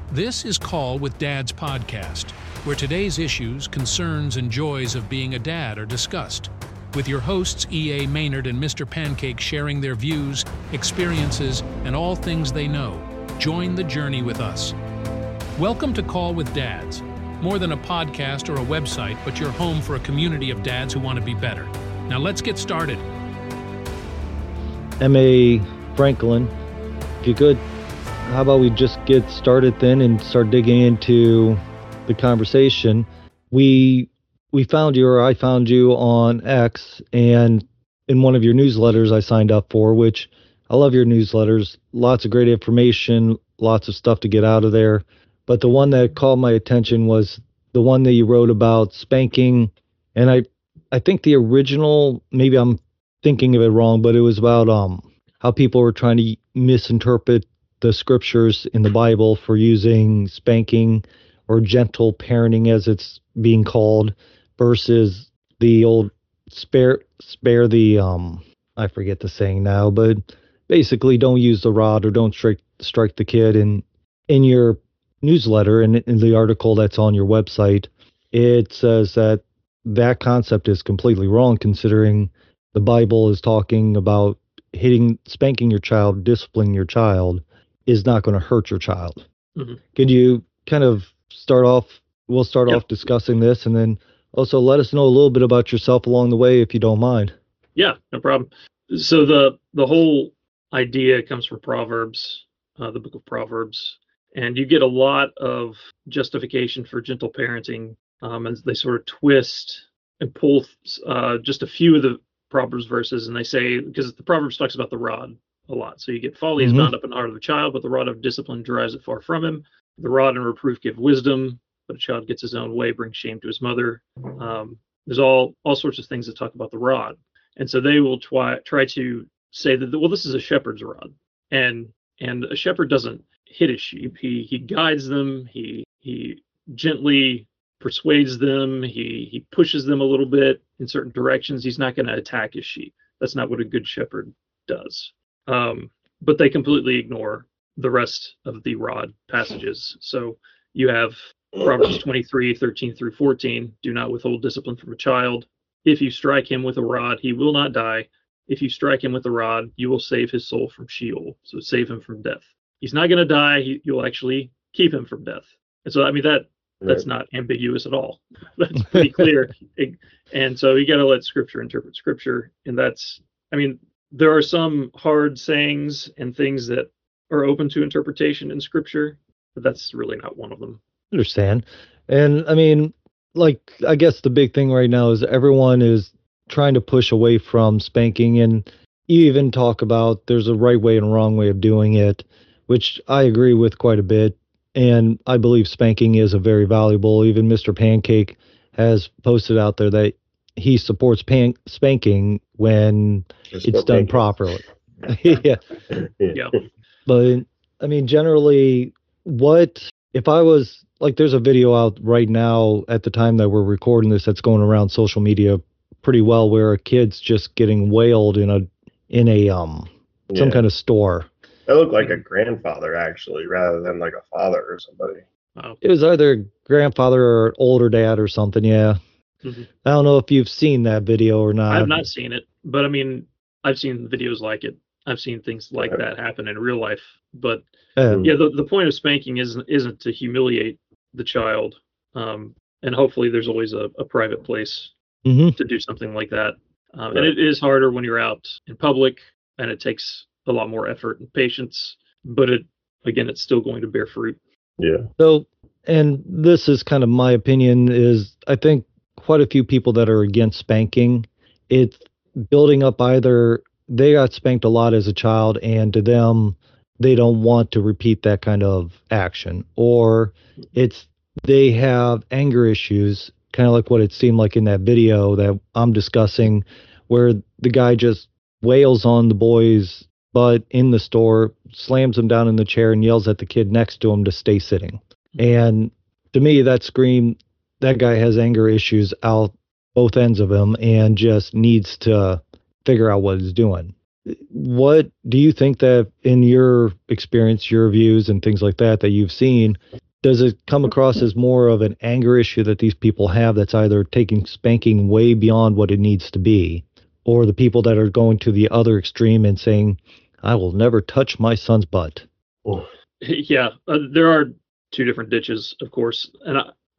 This is Call with Dad's podcast, where today's issues, concerns, and joys of being a dad are discussed, with your hosts E.A. Maynard and Mr. Pancake sharing their views, experiences, and all things they know. Join the journey with us. Welcome to Call with Dads, more than a podcast or a website, but your home for a community of dads who want to be better. Now let's get started. M.A. Franklin, if you could, how about we just get started then and start digging into the conversation. We found you, or I found you on X, and in one of your newsletters I signed up for, which I love your newsletters. Lots of great information, lots of stuff to get out of there. But the one that caught my attention was the one that you wrote about spanking. And I think the original, maybe I'm thinking of it wrong, but it was about how people were trying to misinterpret the scriptures in the Bible for using spanking or gentle parenting, as it's being called, versus the old spare the I forget the saying now, but basically don't use the rod or don't strike the kid. And in your newsletter and in the article that's on your website, it says that concept is completely wrong, considering the Bible is talking about spanking your child, disciplining your child is not going to hurt your child. Mm-hmm. Could you kind of start off? We'll start off discussing this, and then also let us know a little bit about yourself along the way, if you don't mind. Yeah, no problem. So the whole idea comes from Proverbs, the book of Proverbs, and you get a lot of justification for gentle parenting as they sort of twist and pull just a few of the Proverbs verses, and they say, because the Proverbs talks about the rod a lot. So you get folly is bound up in the heart of the child, but the rod of discipline drives it far from him. The rod and reproof give wisdom, but a child gets his own way, brings shame to his mother. There's all sorts of things that talk about the rod. And so they will try to say that, well, this is a shepherd's rod. And a shepherd doesn't hit his sheep. He guides them. He gently persuades them. He pushes them a little bit in certain directions. He's not going to attack his sheep. That's not what a good shepherd does. But they completely ignore the rest of the rod passages. So you have Proverbs 23:13 through 14. Do not withhold discipline from a child. If you strike him with a rod, he will not die. If you strike him with a rod, you will save his soul from Sheol. So save him from death. He's not going to die. You'll actually keep him from death. And so, I mean, that's not ambiguous at all. That's pretty clear. And so you got to let Scripture interpret Scripture. And that's, I mean, there are some hard sayings and things that are open to interpretation in Scripture, but that's really not one of them. Understand. And I mean, like, I guess the big thing right now is everyone is trying to push away from spanking, and you even talk about there's a right way and a wrong way of doing it, which I agree with quite a bit. And I believe spanking is a very valuable. Even Mr. Pancake has posted out there that he supports spanking when it's done properly. Yeah. But I mean, generally, if I was like, there's a video out right now at the time that we're recording this that's going around social media pretty well, where a kid's just getting wailed in some kind of store. That looked like a grandfather, actually, rather than like a father or somebody. Wow. It was either a grandfather or older dad or something. Yeah. Mm-hmm. I don't know if you've seen that video or not. I've not seen it, but I mean, I've seen videos like it. I've seen things like that happen in real life. But the point of spanking isn't to humiliate the child. And hopefully there's always a private place to do something like that. And it is harder when you're out in public, and it takes a lot more effort and patience, but it's still going to bear fruit. Yeah. So, and this is kind of my opinion, is I think quite a few people that are against spanking, it's building up either they got spanked a lot as a child, and to them, they don't want to repeat that kind of action, or it's they have anger issues, kind of like what it seemed like in that video that I'm discussing, where the guy just wails on the boy's butt in the store, slams him down in the chair, and yells at the kid next to him to stay sitting. And to me, that guy has anger issues out both ends of him and just needs to figure out what he's doing. What do you think that in your experience, your views and things like that you've seen, does it come across as more of an anger issue that these people have that's either taking spanking way beyond what it needs to be, or the people that are going to the other extreme and saying, I will never touch my son's butt? Yeah, there are two different ditches, of course, and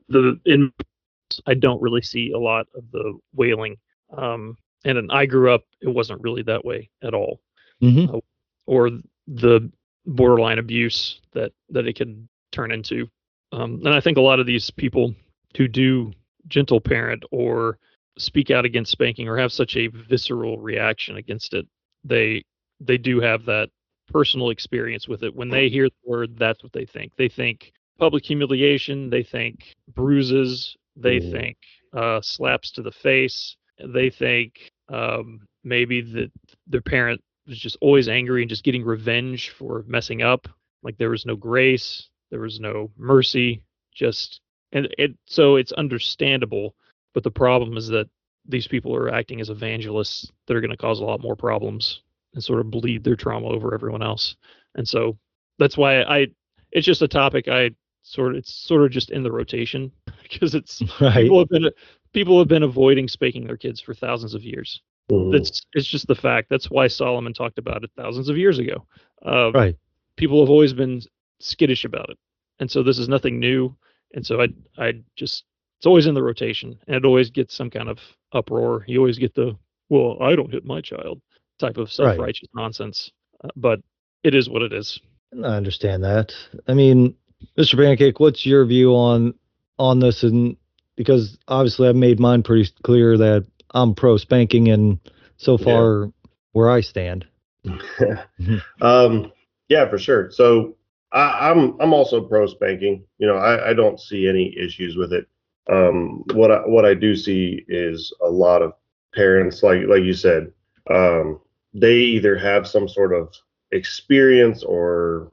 I don't really see a lot of the wailing. And I grew up, it wasn't really that way at all, or the borderline abuse that it can turn into. And I think a lot of these people who do gentle parent or speak out against spanking or have such a visceral reaction against it, they do have that personal experience with it. When they hear the word, that's what they think. They think public humiliation, they think bruises, they think slaps to the face, they think maybe that their parent was just always angry and just getting revenge for messing up. Like there was no grace, there was no mercy, so it's understandable. But the problem is that these people are acting as evangelists that are going to cause a lot more problems and sort of bleed their trauma over everyone else. And so that's why it's just a topic it's sort of just in the rotation, because it's right. People have been avoiding spanking their kids for thousands of years. It's just the fact. That's why Solomon talked about it thousands of years ago. Right. People have always been skittish about it. And so this is nothing new. And so it's always in the rotation, and it always gets some kind of uproar. You always get well, I don't hit my child type of self-righteous nonsense. But it is what it is. I understand that. I mean, Mr. Pancake, what's your view on this? And because obviously I've made mine pretty clear that I'm pro spanking, and so far where I stand. Yeah, for sure. So I'm also pro spanking. I don't see any issues with it. What I do see is a lot of parents, like you said, they either have some sort of experience, or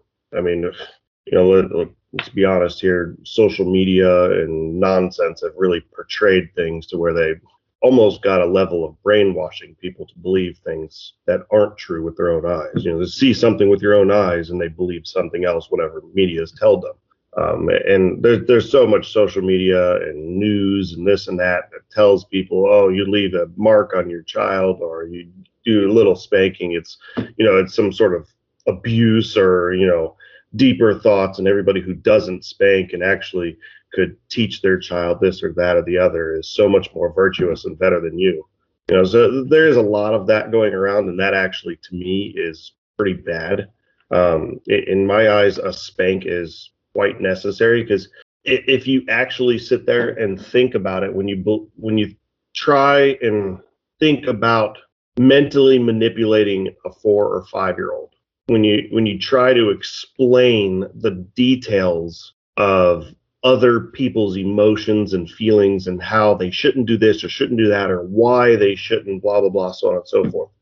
let's be honest here, social media and nonsense have really portrayed things to where they almost got a level of brainwashing people to believe things that aren't true with their own eyes. To see something with your own eyes and they believe something else, whatever media has told them. And there's so much social media and news and this and that tells people, oh, you leave a mark on your child, or you do a little spanking. It's some sort of abuse, or, deeper thoughts. And everybody who doesn't spank and actually could teach their child this or that or the other is so much more virtuous and better than you. So there is a lot of that going around, and that actually, to me, is pretty bad. In my eyes, a spank is quite necessary, because if you actually sit there and think about it, when you try and think about mentally manipulating a 4 or 5-year-old, when you try to explain the details of other people's emotions and feelings and how they shouldn't do this or shouldn't do that, or why they shouldn't, blah blah blah, so on and so forth.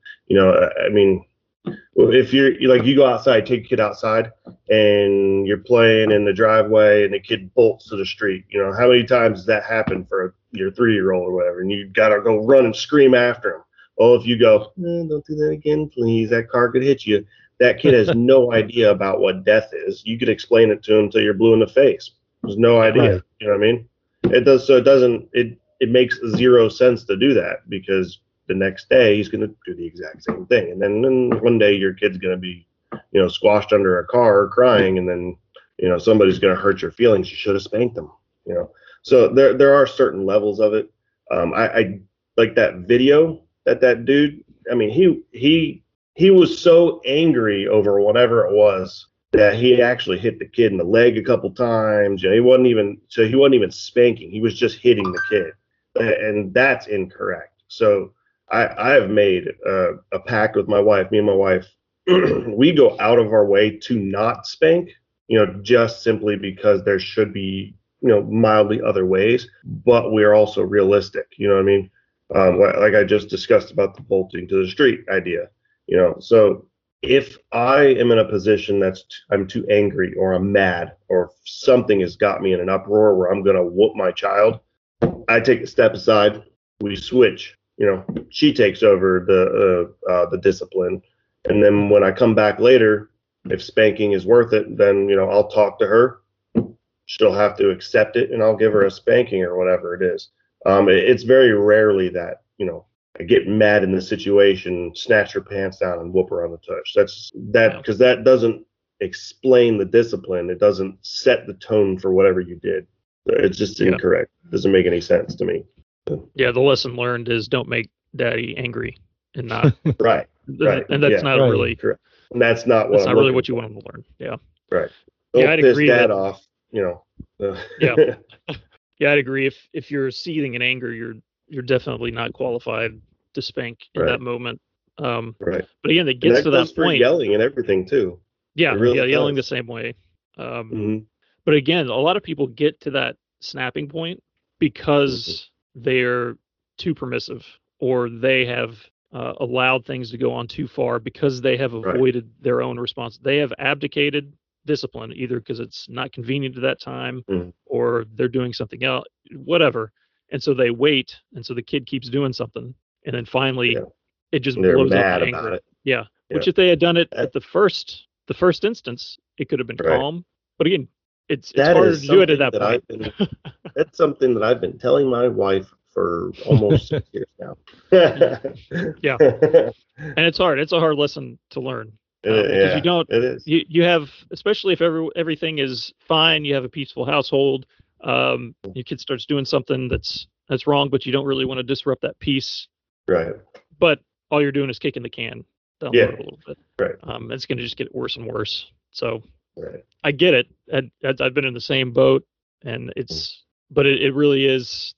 If you go outside, take a kid outside, and you're playing in the driveway, and the kid bolts to the street. How many times does that happen for your 3-year-old or whatever, and you gotta go run and scream after him? Well, if you go, don't do that again, please, that car could hit you. That kid has no idea about what death is. You could explain it to him until you're blue in the face. There's no idea. Right. You know what I mean? It makes zero sense to do that, because the next day he's going to do the exact same thing. And then one day your kid's going to be, squashed under a car crying, and then, somebody's going to hurt your feelings. You should have spanked them, So there are certain levels of it. I like that video that dude, he was so angry over whatever it was that he actually hit the kid in the leg a couple times. He wasn't even spanking. He was just hitting the kid. And that's incorrect. So I have made a pact with my wife. Me and my wife, we go out of our way to not spank, just simply because there should be, mildly other ways, but we're also realistic. You know what I mean? Like I just discussed about the bolting to the street idea, so if I am in a position I'm too angry, or I'm mad, or something has got me in an uproar where I'm going to whoop my child, I take a step aside, we switch. She takes over the discipline, and then when I come back later, if spanking is worth it, then I'll talk to her, she'll have to accept it, and I'll give her a spanking or whatever it is. It's very rarely that, I get mad in the situation, snatch her pants down, and whoop her on the tush. Because that doesn't explain the discipline. It doesn't set the tone for whatever you did. It's just incorrect. It doesn't make any sense to me. Yeah, the lesson learned is don't make daddy angry and not right. And that's not really correct. And that's not what that's not really what you want them to learn. Yeah. Right. Don't I'd piss agree dad off. Yeah. Yeah, I'd agree. If you're seething in anger, you're definitely not qualified to spank in that moment. Right. But again, it gets to that point. Yelling and everything too. Yeah, really yelling the same way. But again, a lot of people get to that snapping point because they're too permissive, or they have allowed things to go on too far because they have avoided their own response. They have abdicated discipline, either because it's not convenient at that time or they're doing something else, whatever. And so they wait, and so the kid keeps doing something, and then finally it just blows up in anger. Yeah. Which if they had done it at the first instance, it could have been calm. But again, it's harder to do it at that point. That's something that I've been telling my wife for almost 6 years now. Yeah. And it's hard. It's a hard lesson to learn. Because you don't, it is. You have, especially if everything is fine, you have a peaceful household, your kid starts doing something that's wrong, but you don't really want to disrupt that peace. Right. But all you're doing is kicking the can down the road a little bit. Right. It's going to just get worse and worse. So I get it. I've been in the same boat, and but it really is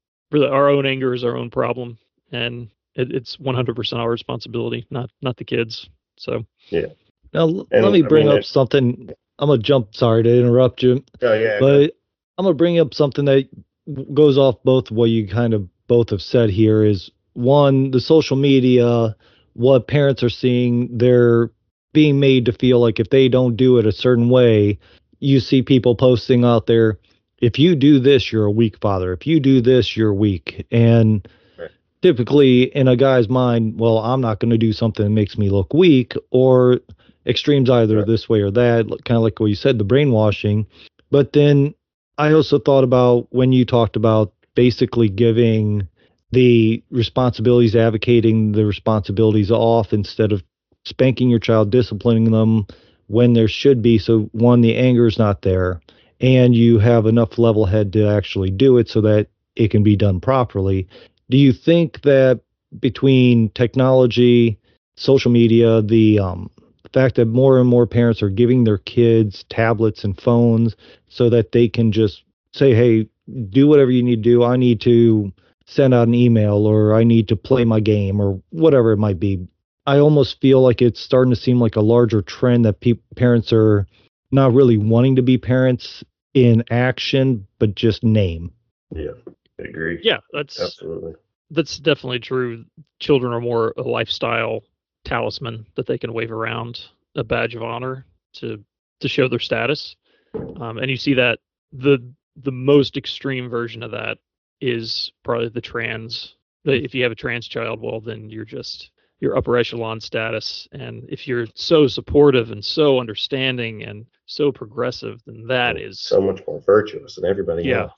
our own anger is our own problem, and it's 100% our responsibility, not the kids. So now let me bring up something. I'm gonna jump. Sorry to interrupt you. But I'm gonna bring up something that goes off both what you kind of both have said here. Is one, the social media, what parents are seeing, they're being made to feel like if they don't do it a certain way, you see people posting out there, if you do this, you're a weak father. If you do this, you're weak. And typically in a guy's mind, well, I'm not going to do something that makes me look weak, or extremes either this way or that, kind of like what you said, the brainwashing. But then I also thought about when you talked about basically giving the responsibilities, advocating the responsibilities off instead of spanking your child, disciplining them when there should be. So one, the anger is not there, and you have enough level head to actually do it so that it can be done properly. Do you think that between technology, social media, the fact that more and more parents are giving their kids tablets and phones so that they can just say, hey, do whatever you need to do. I need to send out an email, or I need to play my game, or whatever it might be. I almost feel like it's starting to seem like a larger trend that parents are not really wanting to be parents in action, but just name. Yeah, I agree. Yeah, that's definitely true. Children are more a lifestyle talisman that they can wave around, a badge of honor to show their status. And you see that the most extreme version of that is probably the trans. If you have a trans child, well, then you're upper echelon status. And if you're so supportive and so understanding and so progressive, then that is so much more virtuous than everybody else.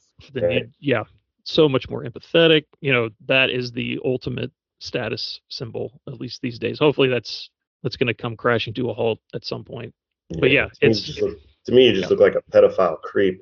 So much more empathetic. That is the ultimate status symbol, at least these days. Hopefully that's going to come crashing to a halt at some point. But to me, you just look like a pedophile creep.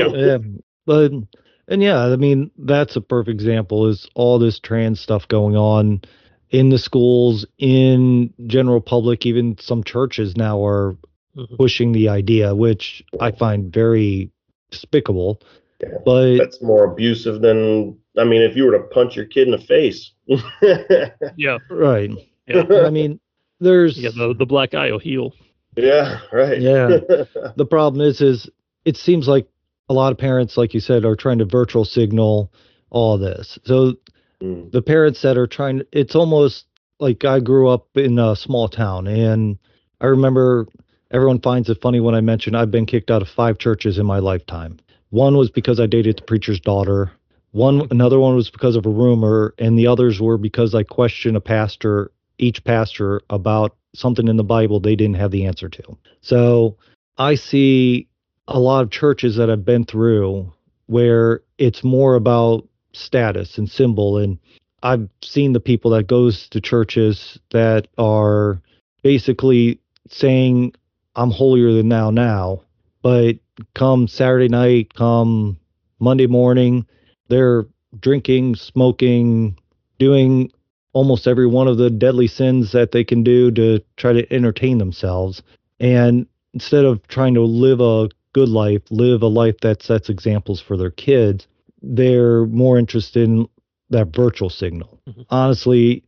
I mean, that's a perfect example, is all this trans stuff going on in the schools, in general public. Even some churches now are pushing the idea, which I find very despicable. Yeah, but that's more abusive than, if you were to punch your kid in the face. Yeah. Right. Yeah. I mean, there's the black eye will heal. Yeah, right. Yeah. The problem is it seems like a lot of parents, like you said, are trying to virtual signal all this. So the parents that are trying, it's almost like I grew up in a small town, and I remember everyone finds it funny when I mention I've been kicked out of 5 churches in my lifetime. One was because I dated the preacher's daughter. Another one was because of a rumor, and the others were because I questioned each pastor about something in the Bible they didn't have the answer to. So I see a lot of churches that I've been through where it's more about status and symbol. And I've seen the people that goes to churches that are basically saying, I'm holier than thou now, but come Saturday night, come Monday morning, they're drinking, smoking, doing almost every one of the deadly sins that they can do to try to entertain themselves. And instead of trying to live a good life, live a life that sets examples for their kids, they're more interested in that virtual signal. Mm-hmm. Honestly,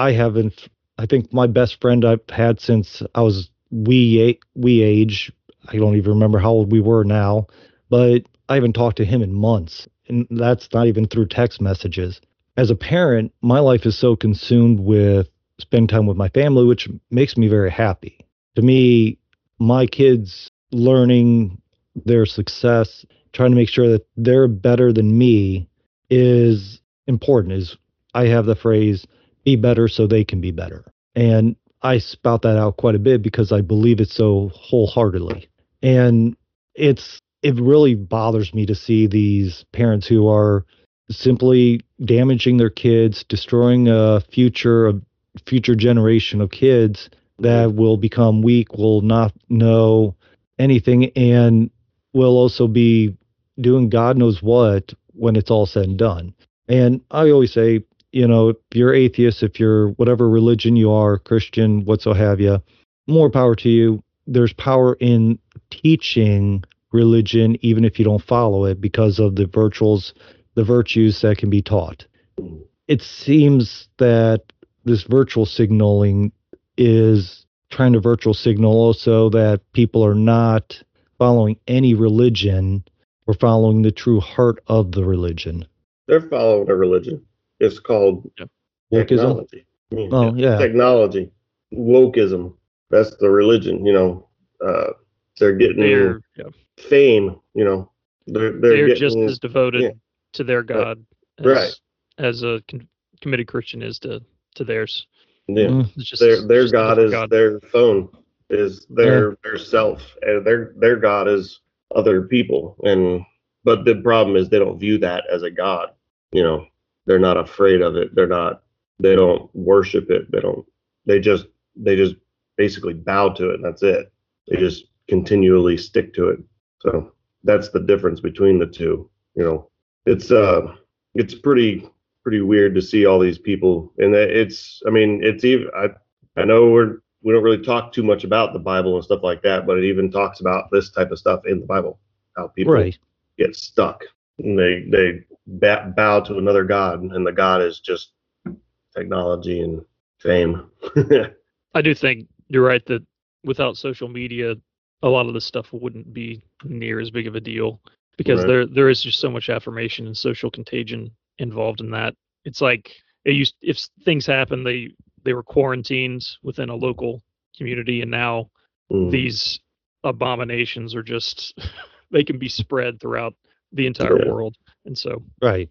I think my best friend I've had since I was wee age, I don't even remember how old we were now, but I haven't talked to him in months. And that's not even through text messages. As a parent, my life is so consumed with spending time with my family, which makes me very happy. To me, my kids learning their success, trying to make sure that they're better than me is important. Is I have the phrase, be better so they can be better. And I spout that out quite a bit because I believe it so wholeheartedly. And it really bothers me to see these parents who are simply damaging their kids, destroying a future generation of kids that will become weak, will not know anything, and will also be doing God knows what when it's all said and done. And I always say, if you're atheist, if you're whatever religion you are, Christian, what so have you, more power to you. There's power in teaching religion, even if you don't follow it, because of the virtues that can be taught. It seems that this virtual signaling is trying to virtual signal also that people are not following any religion or following the true heart of the religion. They're following a religion. It's called technology. Technology. Wokeism. That's the religion, they're getting fame, They're just as devoted to their God as a committed Christian is to theirs. Yeah, their God is their phone, is their self, and their God is other people. But the problem is they don't view that as a God. They're not afraid of it. They don't worship it. They just basically bow to it, and that's it. They just continually stick to it. So that's the difference between the two. It's pretty weird to see all these people, and I know we don't really talk too much about the Bible and stuff like that, but it even talks about this type of stuff in the Bible, how people get stuck and they bow to another God, and the God is just technology and fame. I do think you're right that without social media, a lot of this stuff wouldn't be near as big of a deal, because there is just so much affirmation and social contagion involved in that. It's like if things happen, they were quarantined within a local community, and now these abominations are just they can be spread throughout the entire world. And so I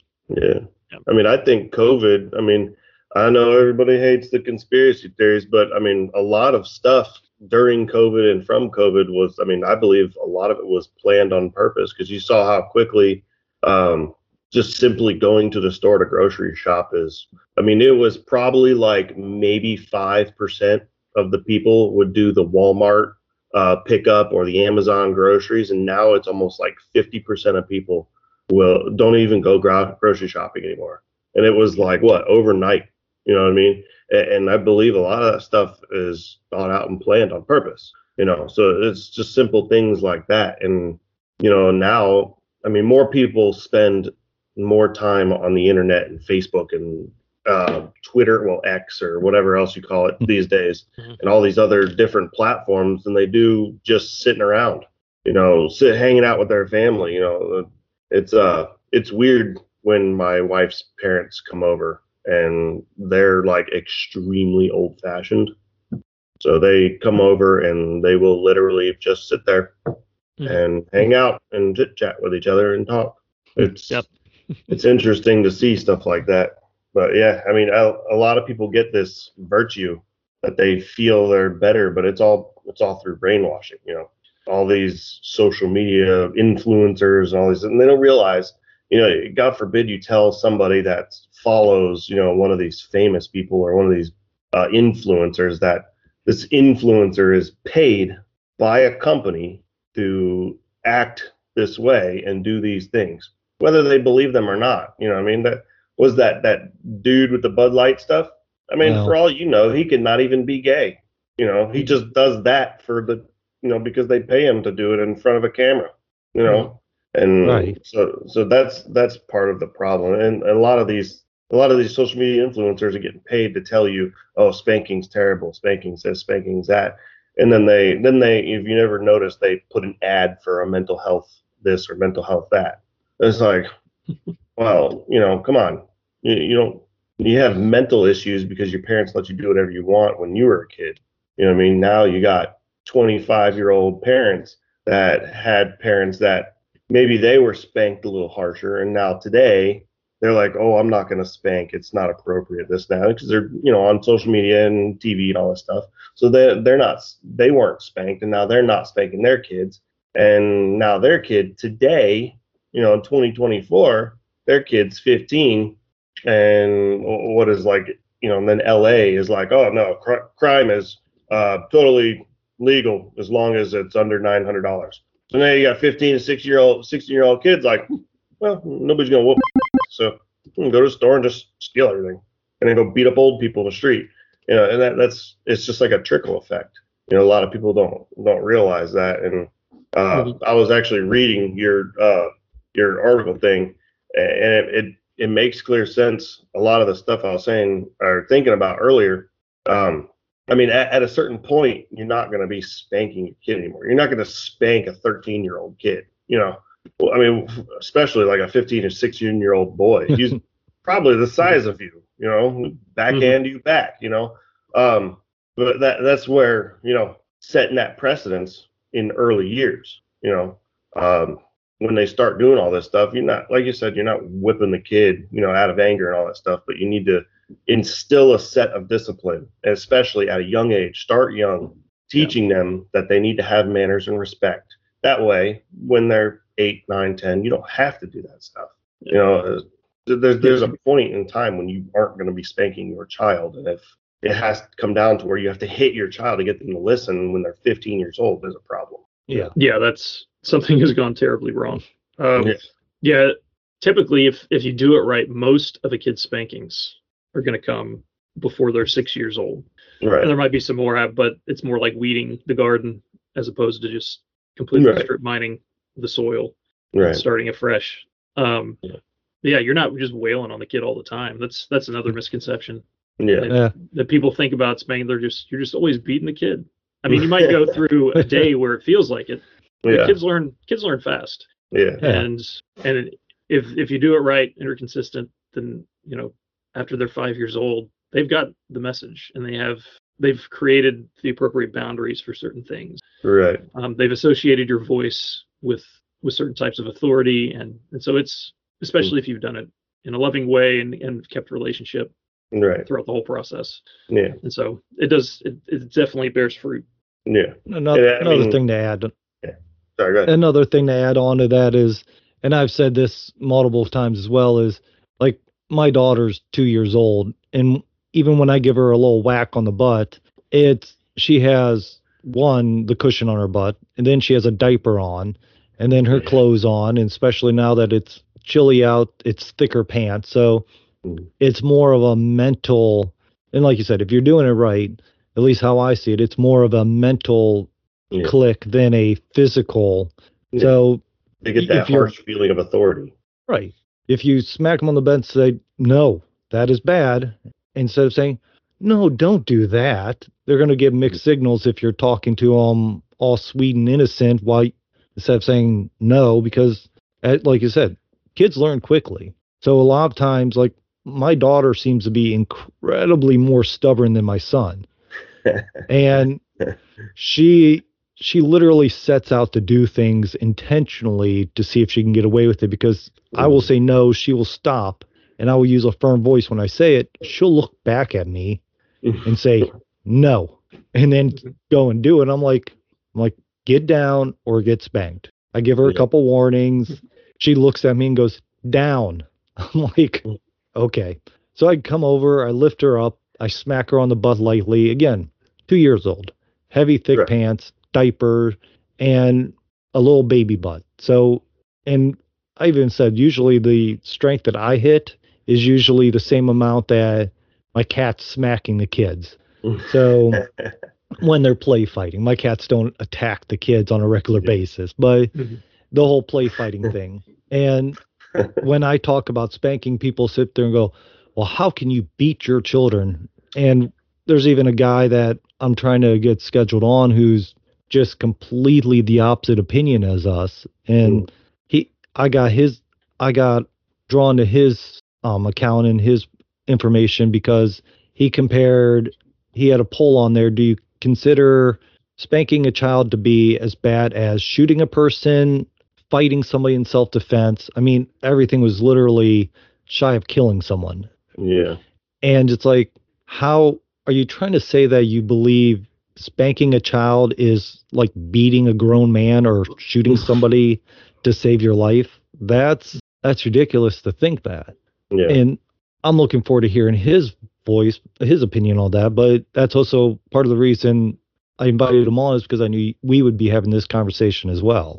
think COVID, I know everybody hates the conspiracy theories, but a lot of stuff during COVID and from COVID was, I believe a lot of it was planned on purpose, because you saw how quickly just simply going to the store to grocery shop is, it was probably like maybe 5% of the people would do the Walmart pickup or the Amazon groceries, and now it's almost like 50% of people don't even go grocery shopping anymore. And it was like overnight, you know what I mean? And I believe a lot of that stuff is thought out and planned on purpose, so it's just simple things like that. And now more people spend more time on the internet and Facebook and Twitter, X or whatever else you call it these days, and all these other different platforms than they do just sitting around, hanging out with their family. It's weird when my wife's parents come over and they're like extremely old fashioned. So they come over and they will literally just sit there and hang out and chit chat with each other and talk. It's interesting to see stuff like that. But a lot of people get this virtue that they feel they're better, but it's all through brainwashing. all these social media influencers and all these, and they don't realize, God forbid you tell somebody that follows, one of these famous people or one of these influencers that this influencer is paid by a company to act this way and do these things, whether they believe them or not. What I mean? That was that dude with the Bud Light stuff. I mean, Wow. for all you know, he could not even be gay. He just does that for the, because they pay him to do it in front of a camera, and Right. so that's part of the problem. And a lot of these social media influencers are getting paid to tell you, oh, spanking's terrible, spanking's this, spanking's that. And then they, if you never noticed, they put an ad for a mental health this or mental health that. It's like, well, come on. You have mental issues because your parents let you do whatever you want when you were a kid. You know what I mean? Now you got 25-year-old parents that had parents that maybe they were spanked a little harsher. And now today they're like, oh, I'm not going to spank. It's not appropriate, this now, because they're, on social media and TV and all this stuff. So they weren't spanked, and now they're not spanking their kids. And now their kid today, in 2024, their kid's 15, and what is like, and then LA is like, oh no, crime is totally legal as long as it's under $900. So now you got 15 and 16-year-old kids like, well, nobody's gonna whoop, so you can go to the store and just steal everything, and then go beat up old people in the street. And it's just like a trickle effect. A lot of people don't realize that. And I was actually reading your article thing, and it makes clear sense. A lot of the stuff I was saying or thinking about earlier. I mean, at a certain point, you're not going to be spanking a kid anymore. You're not going to spank a 13-year-old kid. Well, I mean, especially like a 15 or 16-year-old boy. He's probably the size of you. Backhand you back. But that's where setting that precedence in early years. When they start doing all this stuff, you're not, like you said, you're not whipping the kid, out of anger and all that stuff, but you need to instill a set of discipline, especially at a young age. Start young, teaching them that they need to have manners and respect. That way, when they're 8, 9, 10, you don't have to do that stuff. There's a point in time when you aren't going to be spanking your child, and if it has to come down to where you have to hit your child to get them to listen when they're 15 years old, there's a problem. Yeah, that's something has gone terribly wrong. Yeah, typically, if you do it right, most of a kid's spankings are going to come before they're 6 years old. Right. And there might be some more, but it's more like weeding the garden as opposed to just completely strip mining the soil, starting afresh. Yeah, you're not just wailing on the kid all the time. That's another misconception. That people think about spanking. You're just always beating the kid. I mean, you might go through a day where it feels like it. But kids learn fast. And if you do it right and you're consistent, then after they're 5 years old, they've got the message, and they've created the appropriate boundaries for certain things. Right. They've associated your voice with certain types of authority, and so it's, especially if you've done it in a loving way and kept a relationship throughout the whole process. And so it definitely bears fruit. Another thing to add. Sorry, go ahead. Another thing to add on to that is, and I've said this multiple times as well, is like my daughter's 2 years old, and even when I give her a little whack on the butt, she has the cushion on her butt, and then she has a diaper on, and then her clothes on, and especially now that it's chilly out, it's thicker pants. So it's more of a mental, and like you said, if you're doing it right, at least how I see it, it's more of a mental click than a physical. So they get that harsh feeling of authority. Right. If you smack them on the butt and say, no, that is bad, instead of saying, no, don't do that, they're going to give mixed signals if you're talking to them all sweet and innocent, instead of saying no, because like you said, kids learn quickly. So a lot of times, like, my daughter seems to be incredibly more stubborn than my son. And she literally sets out to do things intentionally to see if she can get away with it, because I will say no, she will stop, and I will use a firm voice when I say it. She'll look back at me and say no, and then go and do it. I'm like, get down or get spanked. I give her a Yeah. couple warnings. She looks at me and goes, down. I'm like, okay. So I come over, I lift her up, I smack her on the butt lightly. Again, 2 years old, heavy, thick Right. pants, diaper, and a little baby butt. So, and I even said, usually the strength that I hit is usually the same amount that my cat's smacking the kids. So when they're play fighting, my cats don't attack the kids on a regular basis, but Mhm. the whole play fighting thing. And when I talk about spanking, people sit there and go, well, how can you beat your children? And there's even a guy that I'm trying to get scheduled on who's just completely the opposite opinion as us. And I got drawn to his account and his information because he had a poll on there. Do you consider spanking a child to be as bad as shooting a person, fighting somebody in self-defense? I mean, everything was literally shy of killing someone. Yeah. And it's like, how are you trying to say that you believe spanking a child is like beating a grown man or shooting somebody to save your life? That's ridiculous to think that. Yeah. And I'm looking forward to hearing his voice, his opinion on that. But that's also part of the reason I invited him on, is because I knew we would be having this conversation as well.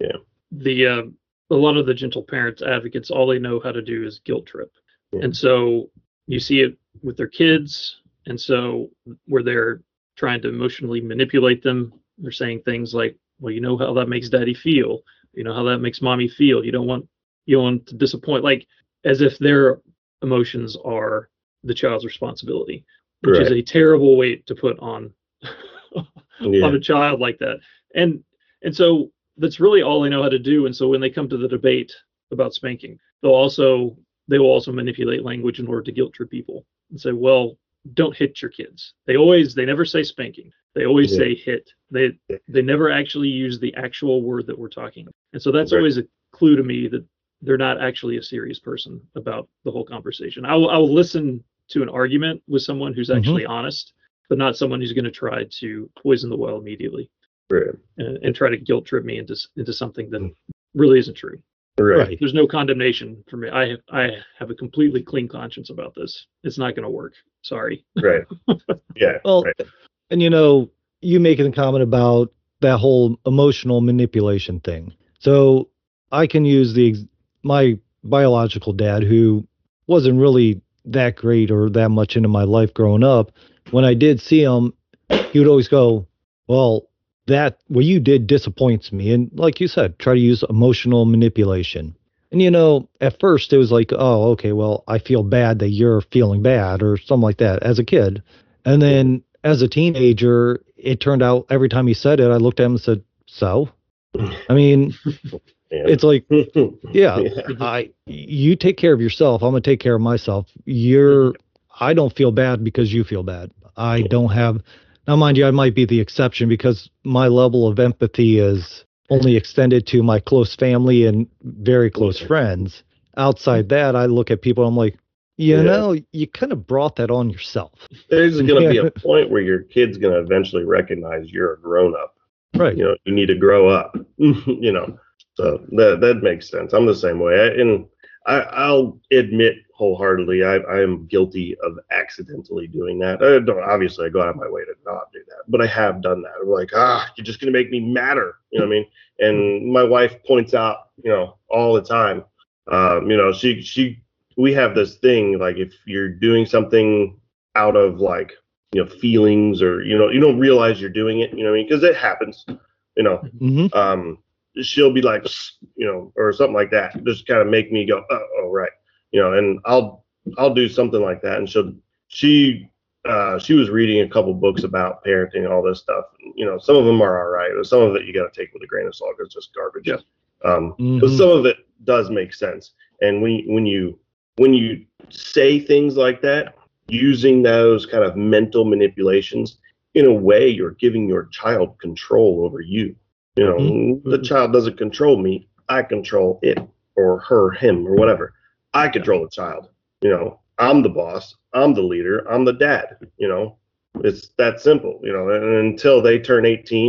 A lot of the gentle parents advocates, all they know how to do is guilt trip. Yeah. And so you see it with their kids. And so where they're trying to emotionally manipulate them, they're saying things like, well, you know how that makes daddy feel. You know how that makes mommy feel. You don't want to disappoint, like as if their emotions are the child's responsibility, which is Right. a terrible weight to put on Yeah. on a child like that. And so that's really all they know how to do. And so when they come to the debate about spanking, they will also manipulate language in order to guilt trip people and say, well, don't hit your kids. They never say spanking. They always Yeah. say hit. They never actually use the actual word that we're talking about. And so that's Right. always a clue to me that they're not actually a serious person about the whole conversation. I will listen to an argument with someone who's actually honest, but not someone who's going to try to poison the well immediately Right. and try to guilt trip me into something that really isn't true. Right. There's no condemnation for me. I have a completely clean conscience about this. It's not going to work. Sorry. Right. Yeah. Well, Right. and you making a comment about that whole emotional manipulation thing. So I can use my biological dad, who wasn't really that great or that much into my life growing up. When I did see him, he would always go, well, what you did disappoints me. And like you said, try to use emotional manipulation. And at first it was like, oh, okay, well, I feel bad that you're feeling bad or something like that as a kid. And then as a teenager, it turned out every time he said it, I looked at him and said, so? I mean, Yeah. it's like, yeah, Yeah. you take care of yourself. I'm going to take care of myself. I don't feel bad because you feel bad. I don't have, now mind you, I might be the exception because my level of empathy is only extended to my close family and very close friends. Outside that, I look at people, I'm like, you kind of brought that on yourself. There's going to be a point where your kid's going to eventually recognize you're a grown up. Right. You need to grow up. So that makes sense. I'm the same way. I'll admit wholeheartedly, I am guilty of accidentally doing that. Obviously, I go out of my way to not do that, but I have done that. I'm like, you're just going to make me madder. You know what I mean? And my wife points out, all the time, we have this thing, like if you're doing something out of like, feelings or, you don't realize you're doing it, you know what I mean? Because it happens, Mm-hmm. She'll be like, or something like that. Just kind of make me go, oh, right. And I'll do something like that. And she was reading a couple books about parenting and all this stuff. Some of them are all right. But some of it you got to take with a grain of salt. It's just garbage. Yeah. But some of it does make sense. And when you say things like that, using those kind of mental manipulations, in a way, you're giving your child control over you. The child doesn't control me. I control it or her, him, or whatever. I control the child. I'm the boss. I'm the leader. I'm the dad. It's that simple. And until they turn 18,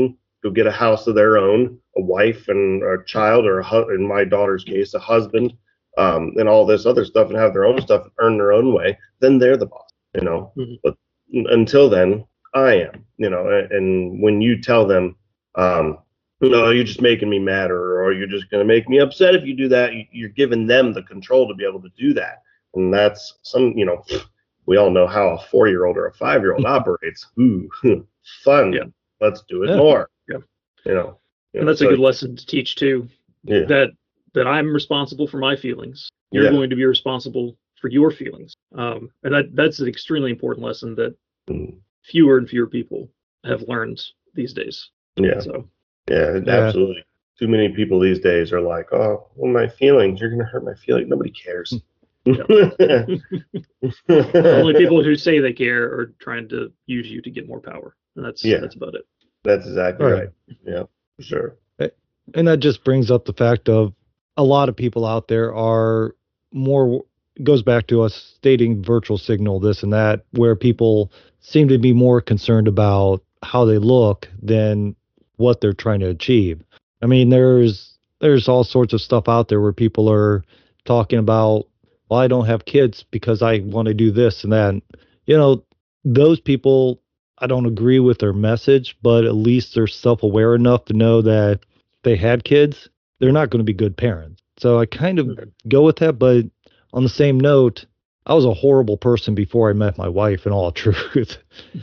go get a house of their own, a wife and a child, or in my daughter's case, a husband, and all this other stuff, and have their own stuff, earn their own way, then they're the boss, Mm-hmm. But until then, I am, and when you tell them, you're just making me mad, or you're just going to make me upset if you do that, you're giving them the control to be able to do that. And that's we all know how a 4-year-old or a 5-year-old operates. Ooh, fun. Yeah. Let's do it more. Yeah. And that's a good lesson to teach too. Yeah. That I'm responsible for my feelings. You're going to be responsible for your feelings. And that's an extremely important lesson that fewer and fewer people have learned these days. Yeah. So. Yeah, absolutely. Too many people these days are like, oh, well, my feelings, you're going to hurt my feelings. Nobody cares. The only people who say they care are trying to use you to get more power. And that's about it. That's exactly right. Yeah, for sure. And that just brings up the fact of a lot of people out there are more, goes back to us stating virtual signal, this and that, where people seem to be more concerned about how they look than what they're trying to achieve. I mean, there's all sorts of stuff out there where people are talking about, well, I don't have kids because I want to do this and that. Those people, I don't agree with their message, but at least they're self-aware enough to know that if they had kids, they're not going to be good parents. So I kind of go with that. But on the same note, I was a horrible person before I met my wife, in all truth.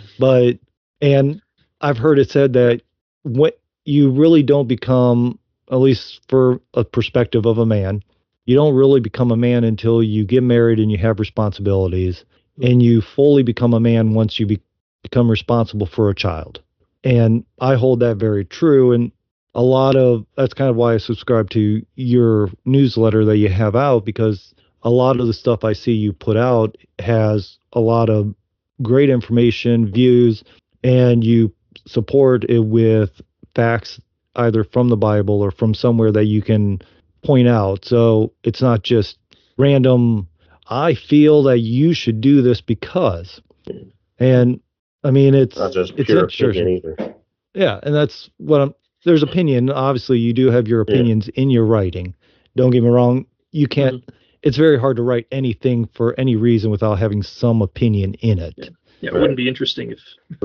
And I've heard it said that when you really don't become, at least for a perspective of a man, you don't really become a man until you get married and you have responsibilities, and you fully become a man once you become responsible for a child. And I hold that very true. And that's kind of why I subscribe to your newsletter that you have out, because a lot of the stuff I see you put out has a lot of great information, views, and you support it with facts either from the Bible or from somewhere that you can point out. So it's not just random, I feel that you should do this because. And I mean, it's not just pure opinion either. Yeah, and that's there's opinion. Obviously, you do have your opinions in your writing. Don't get me wrong. You can't, it's very hard to write anything for any reason without having some opinion in it. Yeah, it wouldn't be interesting if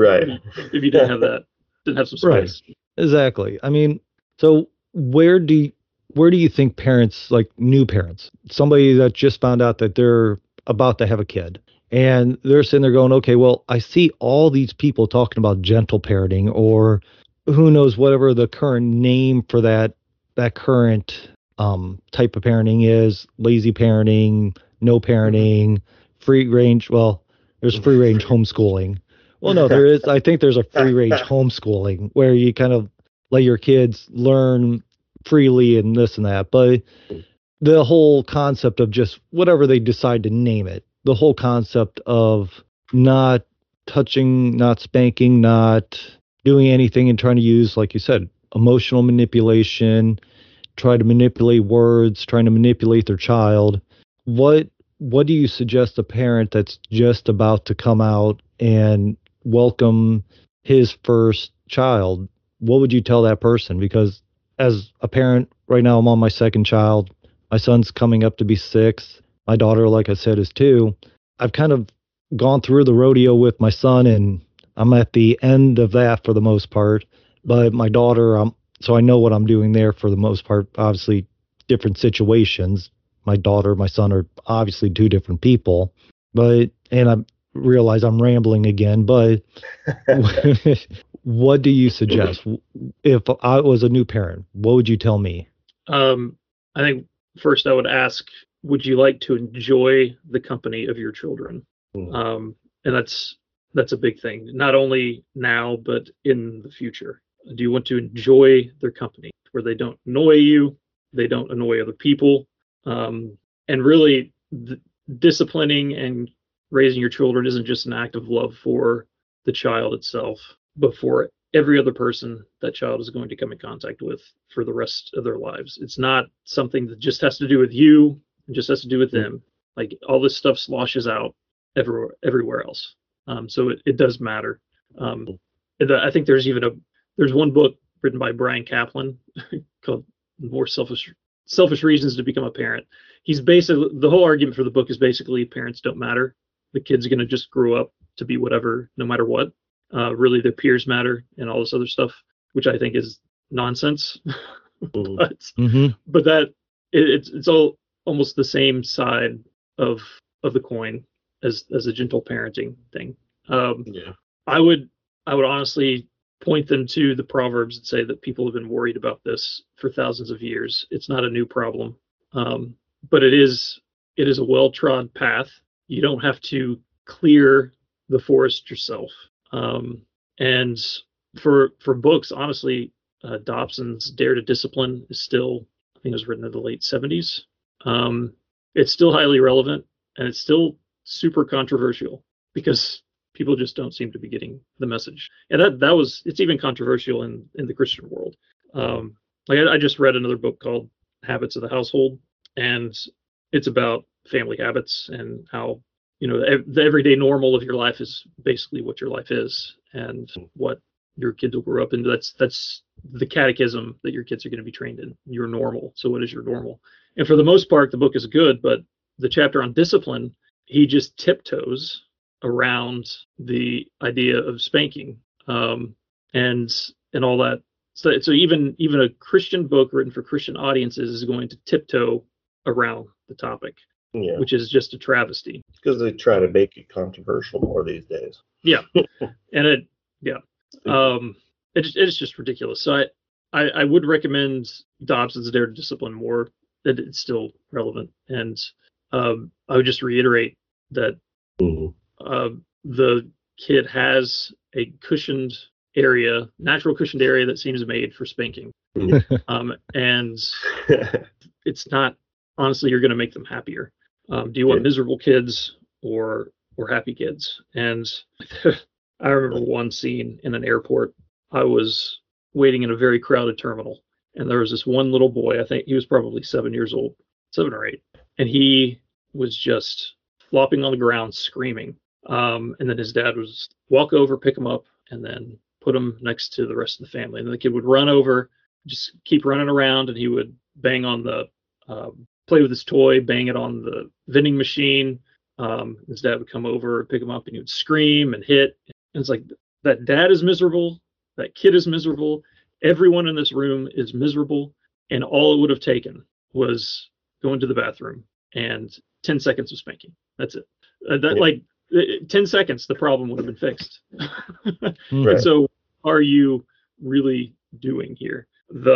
you didn't have that, didn't have some space. Right. Exactly. I mean, so where do you think parents, like new parents, somebody that just found out that they're about to have a kid, and they're sitting there going, okay, well, I see all these people talking about gentle parenting, or who knows, whatever the current name for that current type of parenting is, lazy parenting, no parenting, free range. Well, there's free range homeschooling. Well, no, there is. I think there's a free range homeschooling where you kind of let your kids learn freely and this and that. But the whole concept of just whatever they decide to name it, the whole concept of not touching, not spanking, not doing anything, and trying to use, like you said, emotional manipulation, try to manipulate words, trying to manipulate their child. What do you suggest a parent that's just about to come out and welcome his first child? What would you tell that person? Because as a parent right now, I'm on my second child. My son's coming up to be 6. My daughter, like I said, is 2. I've kind of gone through the rodeo with my son, and I'm at the end of that for the most part. But my daughter, so I know what I'm doing there for the most part. Obviously, different situations. My daughter, my son are obviously 2 different people. And I realize I'm rambling again, but what do you suggest? If I was a new parent, what would you tell me? I think first I would ask, would you like to enjoy the company of your children? And that's a big thing, not only now, but in the future. Do you want to enjoy their company where they don't annoy you, they don't annoy other people? And really, disciplining and raising your children isn't just an act of love for the child itself, but for every other person that child is going to come in contact with for the rest of their lives. It's not something that just has to do with you, it just has to do with them. Like, all this stuff sloshes out everywhere else. So it does matter. I think there's one book written by Brian Kaplan called More Selfish Reasons to Become a Parent. He's basically, the whole argument for the book is basically parents don't matter. The kid's going to just grow up to be whatever, no matter what. Really, their peers matter and all this other stuff, which I think is nonsense. but that it's all almost the same side of the coin as a gentle parenting thing. I would honestly point them to the Proverbs and say that people have been worried about this for thousands of years. It's not a new problem, but it is a well-trod path. You don't have to clear the forest yourself. And for books, honestly, Dobson's Dare to Discipline is still, I think it was written in the late 70s. It's still highly relevant, and it's still super controversial because people just don't seem to be getting the message. And it's even controversial in the Christian world. I just read another book called Habits of the Household, and it's about family habits and how, the everyday normal of your life is basically what your life is and what your kids will grow up into. That's the catechism that your kids are going to be trained in. Your normal. So what is your normal? And for the most part, the book is good, but the chapter on discipline, he just tiptoes around the idea of spanking, and all that. So even a Christian book written for Christian audiences is going to tiptoe around the topic, which is just a travesty. Because they try to make it controversial more these days. Yeah, and it's just ridiculous. So I would recommend Dobson's Dare to Discipline more. That it's still relevant, and I would just reiterate that the kid has a natural cushioned area that seems made for spanking, and it's not. Honestly, you're going to make them happier. Do you want miserable kids or happy kids? And I remember one scene in an airport. I was waiting in a very crowded terminal, and there was this one little boy. I think he was probably 7 years old, 7 or 8, and he was just flopping on the ground, screaming. And then his dad would walk over, pick him up, and then put him next to the rest of the family. And then the kid would run over, just keep running around, and he would bang on the play with his toy, bang it on the vending machine. His dad would come over, pick him up, and he would scream and hit. And it's like, that dad is miserable. That kid is miserable. Everyone in this room is miserable. And all it would have taken was going to the bathroom and 10 seconds of spanking. That's it. 10 seconds, the problem would have been fixed. And so, are you really doing here?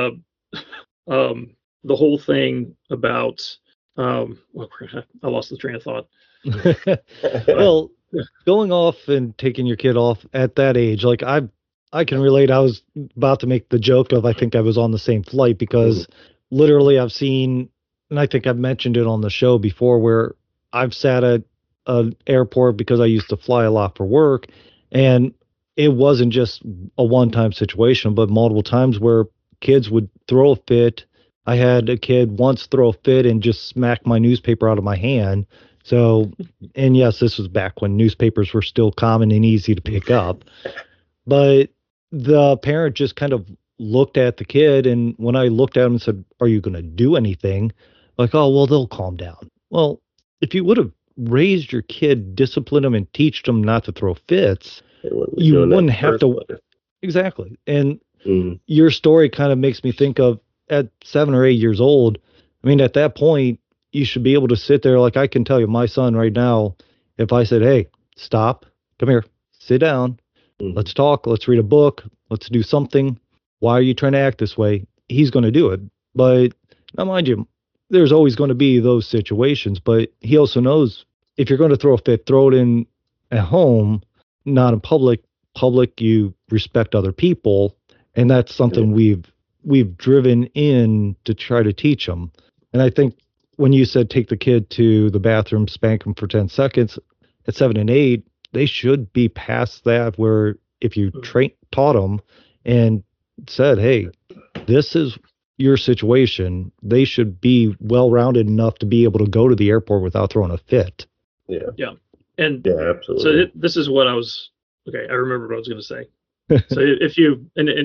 The whole thing about I lost the train of thought. Well, going off and taking your kid off at that age, like I can relate. I was about to make the joke of I think I was on the same flight because literally I've seen, and I think I've mentioned it on the show before, where I've sat at an airport because I used to fly a lot for work, and it wasn't just a one-time situation, but multiple times where kids would throw a fit. I had a kid once throw a fit and just smack my newspaper out of my hand. So, and yes, this was back when newspapers were still common and easy to pick up. But the parent just kind of looked at the kid, and when I looked at him and said, "Are you going to do anything?" Like, "Oh, well, they'll calm down." Well, if you would have raised your kid, disciplined them, and teach them not to throw fits, you wouldn't have to. Exactly. And your story kind of makes me think of, at 7 or 8 years old, I mean, at that point, you should be able to sit there. Like, I can tell you, my son right now, if I said, "Hey, stop, come here, sit down, let's talk, let's read a book, let's do something. Why are you trying to act this way?" He's going to do it. But now, mind you, there's always going to be those situations. But he also knows if you're going to throw a fit, throw it in at home, not in public. Public, you respect other people. And that's something we've driven in to try to teach them. And I think when you said take the kid to the bathroom, spank them for 10 seconds, at 7 and 8, they should be past that, where if you taught them and said, "Hey, this is your situation," they should be well-rounded enough to be able to go to the airport without throwing a fit. Yeah. And absolutely. So this is what I remember what I was going to say. So if you, and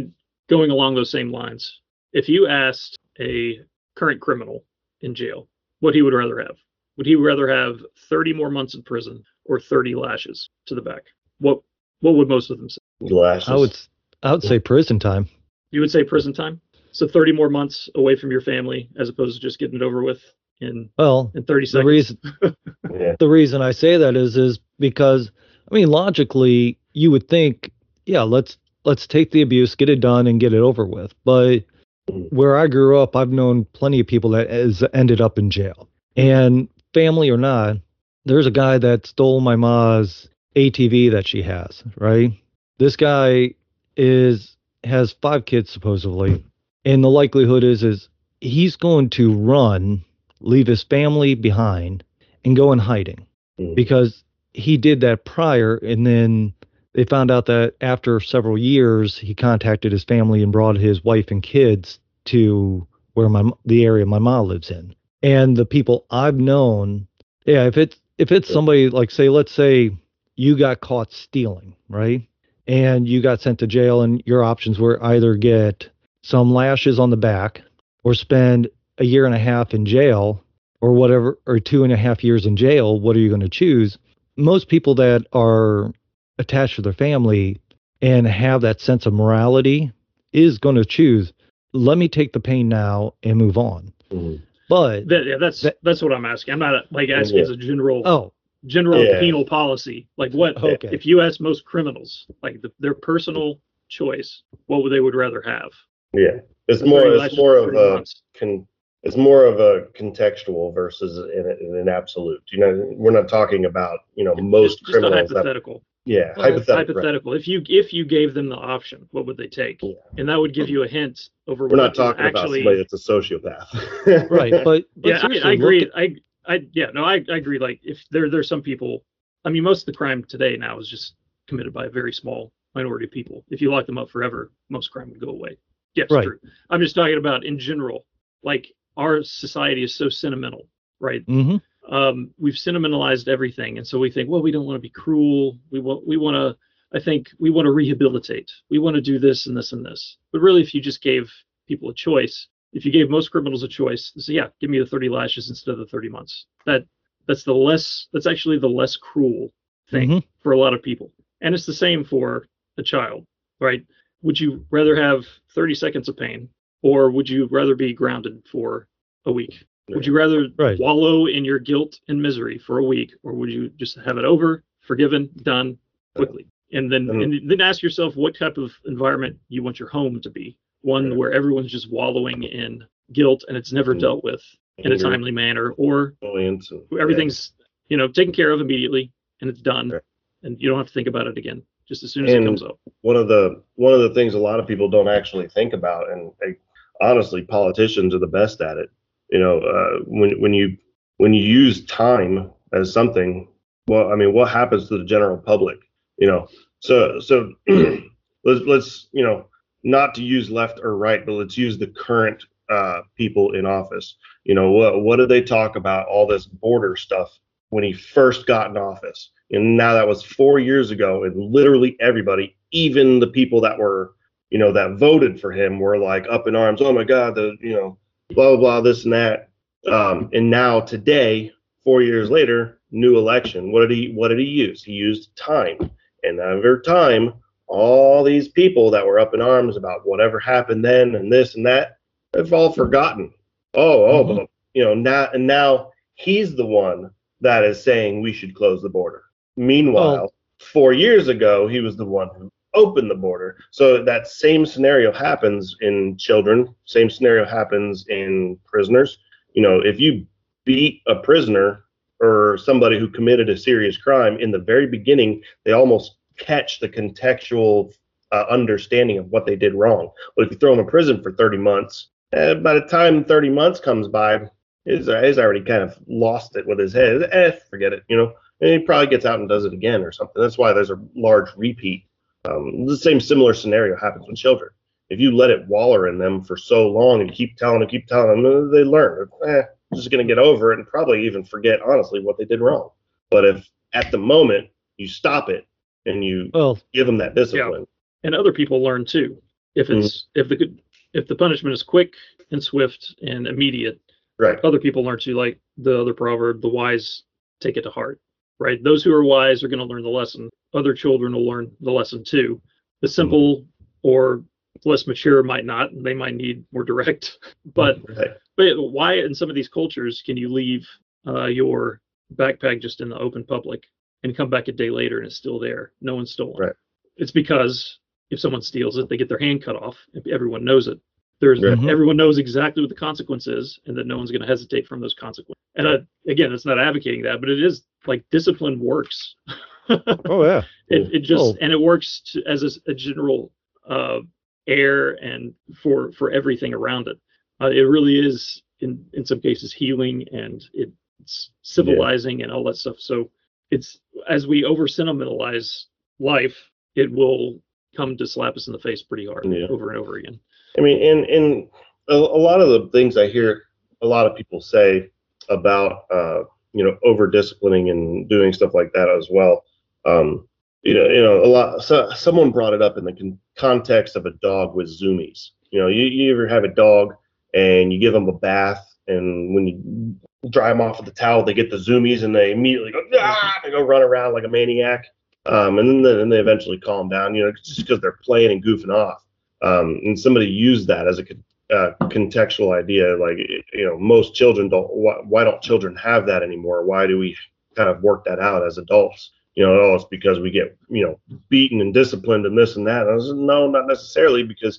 going along those same lines, if you asked a current criminal in jail what he would rather have, would he rather have 30 more months in prison or 30 lashes to the back? What would most of them say? Lashes. I would say prison time. You would say prison time? So 30 more months away from your family as opposed to just getting it over with in 30 seconds. The reason I say that is because, I mean, logically you would think, yeah, let's take the abuse, get it done and get it over with. But where I grew up, I've known plenty of people that has ended up in jail. And family or not, there's a guy that stole my ma's ATV that she has, right? This guy has 5 kids supposedly. And the likelihood is he's going to run, leave his family behind, and go in hiding because he did that prior. And then they found out that after several years, he contacted his family and brought his wife and kids to where the area my mom lives in. And the people I've known, yeah, if it's somebody like, let's say you got caught stealing, right? And you got sent to jail, and your options were either get some lashes on the back or spend a year and a half in jail or whatever, or 2.5 years in jail. What are you going to choose? Most people that are attached to their family and have that sense of morality is going to choose, let me take the pain now and move on. But that's what I'm asking. I'm not asking as a general penal policy. Like what if you ask most criminals, like their personal choice, what they would rather have? Yeah, it's more of a contextual versus an absolute. You know, we're not talking about most just criminals. A hypothetical. Hypothetical. Right. If you gave them the option, what would they take? Yeah. And that would give you a hint over. We're not talking about somebody that's a sociopath. Right, but yeah, I agree. I agree. Like if there's some people, I mean, most of the crime today now is just committed by a very small minority of people. If you lock them up forever, most crime would go away. Yes, right. True. I'm just talking about in general. Like our society is so sentimental, right? Mm-hmm. We've sentimentalized everything, and so we think, well, we don't want to be cruel. We want to. I think we want to rehabilitate. We want to do this and this and this. But really, if you just gave people a choice, if you gave most criminals a choice, say, yeah, give me the 30 lashes instead of the 30 months. That's actually the less cruel thing for a lot of people. And it's the same for a child, right? Would you rather have 30 seconds of pain, or would you rather be grounded for a week? Would you rather wallow in your guilt and misery for a week, or would you just have it over, forgiven, done quickly? And then ask yourself what type of environment you want your home to be. One where everyone's just wallowing in guilt and it's never dealt with in a timely manner, or everything's taken care of immediately and it's done, and you don't have to think about it again just as soon as it comes up. One of the things a lot of people don't actually think about, and honestly, politicians are the best at it. When you use time as something, well, I mean, what happens to the general public? So let's not to use left or right, but let's use the current people in office. What did they talk about? All this border stuff when he first got in office. And now that was 4 years ago, and literally everybody, even the people that were, that voted for him, were like up in arms. Oh my God, blah blah blah, this and that. And now today, 4 years later, new election. What did he use? He used time. And over time, all these people that were up in arms about whatever happened then and this and that, they've all forgotten. But now he's the one that is saying we should close the border. Meanwhile, 4 years ago, he was the one who opened the border. So that same scenario happens in children. Same scenario happens in prisoners. If you beat a prisoner or somebody who committed a serious crime in the very beginning, they almost catch the contextual understanding of what they did wrong. But if you throw them in prison for 30 months, by the time 30 months comes by, he's already kind of lost it with his head. Forget it, and he probably gets out and does it again or something. That's why there's a large repeat. The same similar scenario happens with children. If you let it waller in them for so long and keep telling them, they learn. I'm just going to get over it and probably even forget, honestly, what they did wrong. But if at the moment you stop it and you give them that discipline. Yeah. And other people learn too. If it's if the punishment is quick and swift and immediate, Right. other people learn to, like the other proverb, the wise take it to heart. Right. Those who are wise are going to learn the lesson. Other children will learn the lesson too. The simple or less mature might not. They might need more direct. But why in some of these cultures can you leave your backpack just in the open public and come back a day later and it's still there? No one's stolen. Right. It's because if someone steals it, they get their hand cut off. Everyone knows it. Mhm. Everyone knows exactly what the consequence is, and that no one's going to hesitate from those consequences. And again, it's not advocating that, but it is like discipline works. Oh yeah. It just and it works as a general air and for everything around it. It really is in some cases healing, and it's civilizing and all that stuff. So it's, as we over sentimentalize life, it will come to slap us in the face pretty hard over and over again. I mean, and a lot of the things I hear a lot of people say about over disciplining and doing stuff like that as well. A lot. So someone brought it up in the context of a dog with zoomies. You ever have a dog and you give them a bath, and when you dry them off with the towel, they get the zoomies and they immediately go, they go run around like a maniac. And then they eventually calm down, just because they're playing and goofing off. And somebody used that as a contextual idea, like, most children don't. Why don't children have that anymore? Why do we kind of work that out as adults? It's because we get, beaten and disciplined and this and that. And I said, no, not necessarily, because,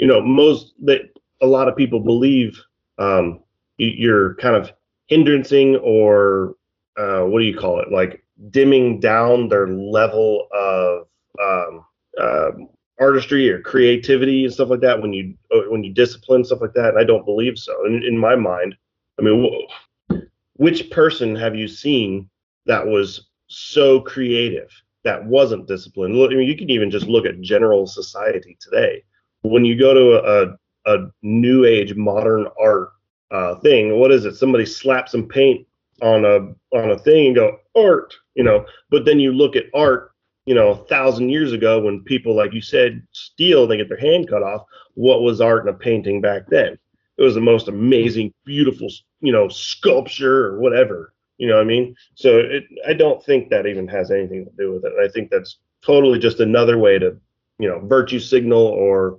a lot of people believe you're kind of hindencing or what do you call it? Like dimming down their level of artistry or creativity and stuff like that when you discipline stuff like that. And I don't believe so. In my mind, I mean, which person have you seen that was so creative that wasn't disciplined? I mean, you can even just look at general society today. When you go to a new age modern art thing, what is it? Somebody slaps some paint on a thing and go art, but then you look at art 1,000 years ago, when people, like you said, steal, they get their hand cut off. What was art in a painting back then? It was the most amazing, beautiful, sculpture or whatever. You know what I mean? So I don't think that even has anything to do with it. I think that's totally just another way to, virtue signal or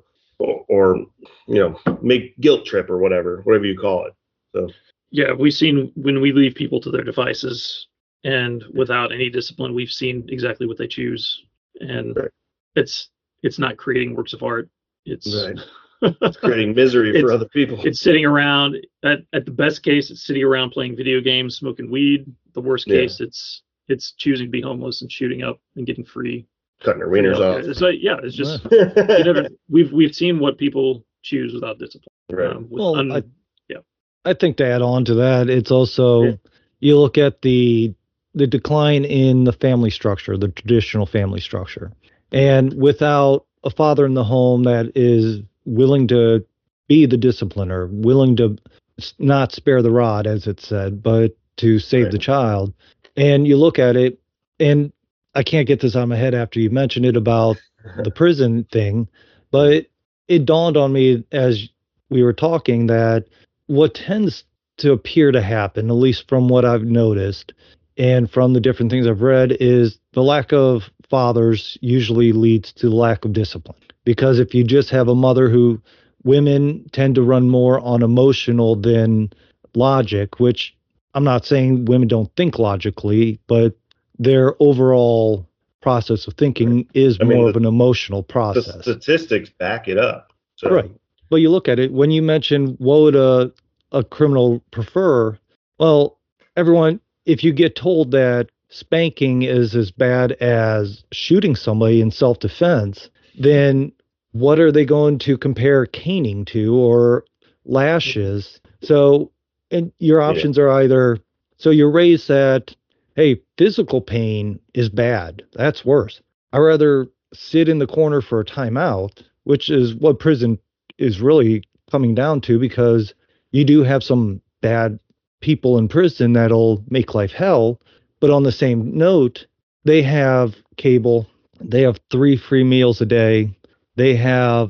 make guilt trip or whatever you call it. So yeah, we've seen when we leave people to their devices and without any discipline, we've seen exactly what they choose, and it's not creating works of art. It's it's creating misery for other people. It's sitting around. At the best case, it's sitting around playing video games, smoking weed. The worst case, it's choosing to be homeless and shooting up and getting free, cutting their wieners off. So it's just we've seen what people choose without discipline. Right. I think to add on to that, it's also you look at the decline in the family structure, the traditional family structure, and without a father in the home that is willing to be the discipliner, willing to not spare the rod, as it said, but to save the child. And you look at it, and I can't get this out of my head after you mentioned it about the prison thing, but it dawned on me as we were talking that what tends to appear to happen, at least from what I've noticed and from the different things I've read, is the lack of fathers usually leads to the lack of discipline. Because if you just have a mother who, women tend to run more on emotional than logic, which I'm not saying women don't think logically, but their overall process of thinking is more of an emotional process. The statistics back it up. So. Right. But you look at it, when you mention what would a criminal prefer, well, everyone, if you get told that spanking is as bad as shooting somebody in self-defense, then what are they going to compare caning to or lashes? So, and your options are either, so you're raised that, hey, physical pain is bad. That's worse. I'd rather sit in the corner for a timeout, which is what prison is really coming down to, because you do have some bad people in prison that'll make life hell. But on the same note, they have cable, they have 3 free meals a day, they have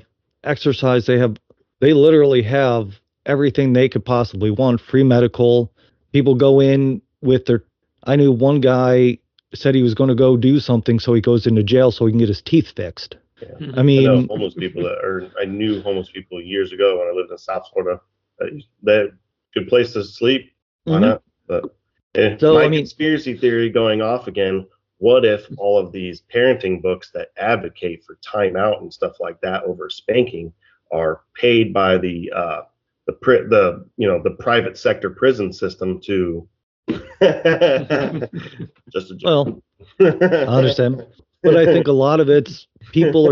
exercise. They literally have everything they could possibly want. Free medical. People go in with I knew one guy said he was going to go do something, so he goes into jail so he can get his teeth fixed. Yeah. I mean, I know homeless people I knew homeless people years ago when I lived in South Florida. That good place to sleep. Why not? But conspiracy theory going off again. What if all of these parenting books that advocate for timeout and stuff like that over spanking are paid by the private sector prison system to just a joke. Well, I understand, but I think a lot of it's people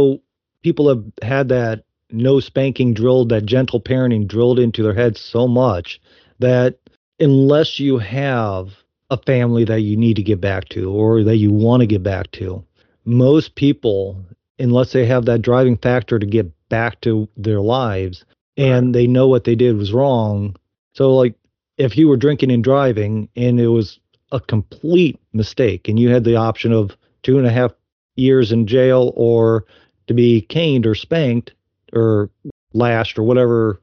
have had that no spanking drilled, that gentle parenting drilled into their heads so much that unless you have a family that you need to get back to or that you want to get back to, most people, unless they have that driving factor to get back to their lives and they know what they did was wrong. So like if you were drinking and driving and it was a complete mistake and you had the option of 2.5 years in jail or to be caned or spanked or lashed or whatever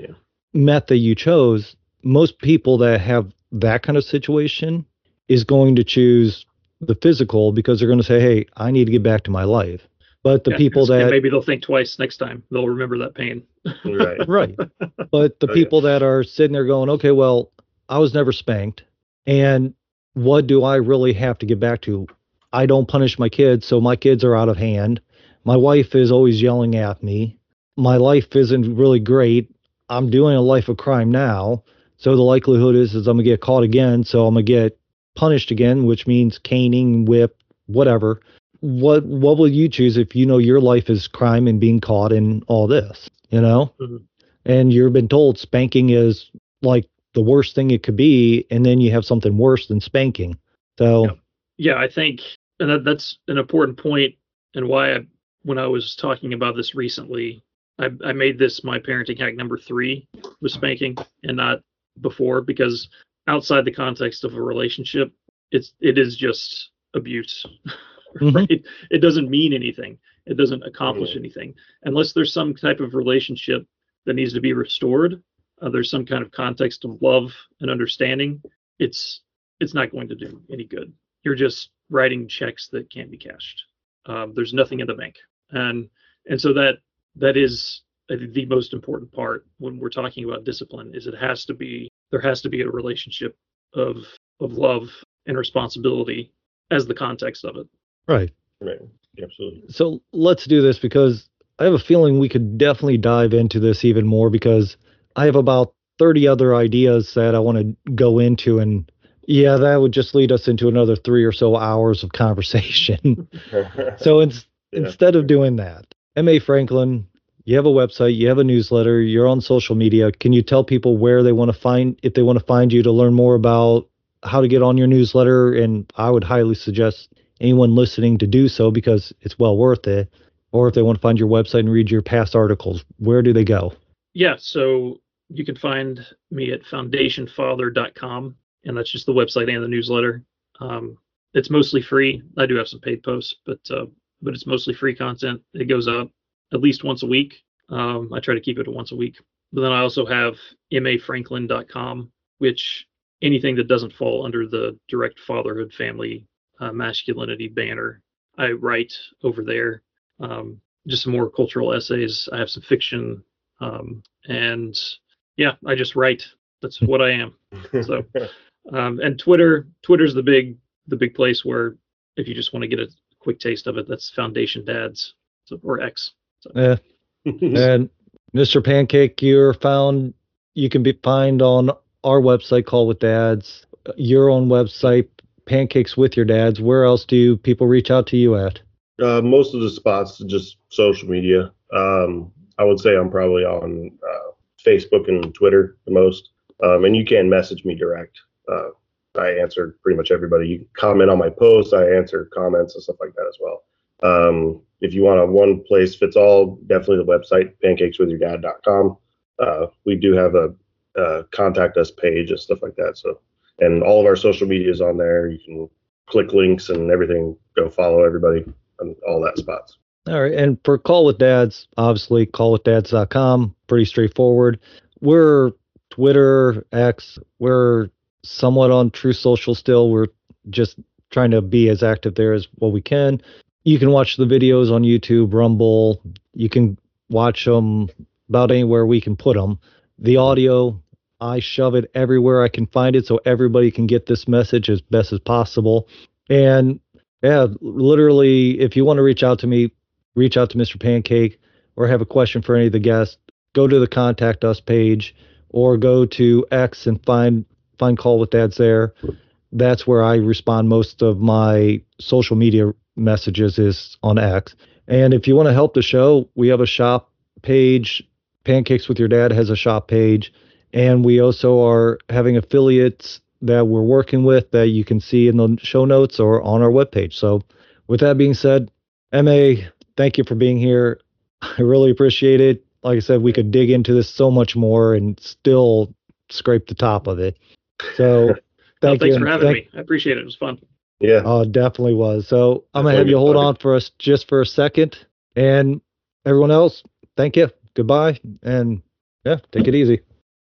method you chose, most people that have that kind of situation is going to choose the physical because they're going to say, hey, I need to get back to my life. But the people that maybe they'll think twice next time. They'll remember that pain. Right. But the people that are sitting there going, okay, well, I was never spanked. And what do I really have to get back to? I don't punish my kids, so my kids are out of hand. My wife is always yelling at me. My life isn't really great. I'm doing a life of crime now. So the likelihood is I'm going to get caught again. So I'm going to get punished again, which means caning, whip, whatever. What will you choose if you know your life is crime and being caught in all this, you know? Mm-hmm. And you've been told spanking is like the worst thing it could be. And then you have something worse than spanking. So, yeah, I think and that's an important point and why when I was talking about this recently, I made this my parenting hack number 3 was spanking and not before, because outside the context of a relationship, it is just abuse. Right? Mm-hmm. It doesn't mean anything. It doesn't accomplish anything unless there's some type of relationship that needs to be restored. There's some kind of context of love and understanding. It's not going to do any good. You're just writing checks that can't be cashed. There's nothing in the bank, and so that is the most important part when we're talking about discipline. Is there has to be a relationship of love and responsibility as the context of it. Right. Absolutely. So let's do this because I have a feeling we could definitely dive into this even more because I have about 30 other ideas that I want to go into. And yeah, that would just lead us into another 3 or so hours of conversation. So instead of doing that, M.A. Franklin, you have a website, you have a newsletter, you're on social media. Can you tell people where they want to find, if they want to find you to learn more about how to get on your newsletter? And I would highly suggest anyone listening to do so because it's well worth it. Or if they want to find your website and read your past articles, where do they go? Yeah, so you can find me at foundationfather.com, and that's just the website and the newsletter. It's mostly free. I do have some paid posts, but it's mostly free content. It goes up at least once a week. I try to keep it once a week. But then I also have mafranklin.com, which anything that doesn't fall under the direct fatherhood, family, masculinity banner, I write over there. Just some more cultural essays. I have some fiction, and yeah, I just write. That's what I am. So, and Twitter's the big place where if you just want to get a quick taste of it, that's Foundation Dads, or X. So. Yeah. And Mr. Pancake, you can be found on our website, Call with Dads, your own website, Pancakes with Your Dads. Where else do people reach out to you at? Most of the spots, just social media. I would say I'm probably on Facebook and Twitter the most. And you can message me direct. I answer pretty much everybody. You can comment on my posts. I answer comments and stuff like that as well. If you want a one place fits all, definitely the website, pancakeswithyourdad.com. We do have a contact us page and stuff like that. So, and all of our social media is on there. You can click links and everything. Go follow everybody on all that spots. All right. And for Call with Dads, obviously callwithdads.com, pretty straightforward. We're Twitter, X, we're somewhat on True Social still. We're just trying to be as active there as what we can. You can watch the videos on YouTube, Rumble. You can watch them about anywhere we can put them. The audio, I shove it everywhere I can find it so everybody can get this message as best as possible. And yeah, literally, if you want to reach out to me, reach out to Mr. Pancake, or have a question for any of the guests, go to the Contact Us page or go to X and find Call with Dads there. That's where I respond most of my social media messages is on X. And if you want to help the show, we have a shop page. Pancakes with Your Dad has a shop page. And we also are having affiliates that we're working with that you can see in the show notes or on our webpage. So with that being said, MA, thank you for being here. I really appreciate it. Like I said, we could dig into this so much more and still scrape the top of it. So thank you. Thanks for having me. I appreciate it. It was fun. Yeah. Oh, it definitely was. So I'm going to have you hold on for us just for a second. And everyone else, thank you. Goodbye. And yeah, take it easy.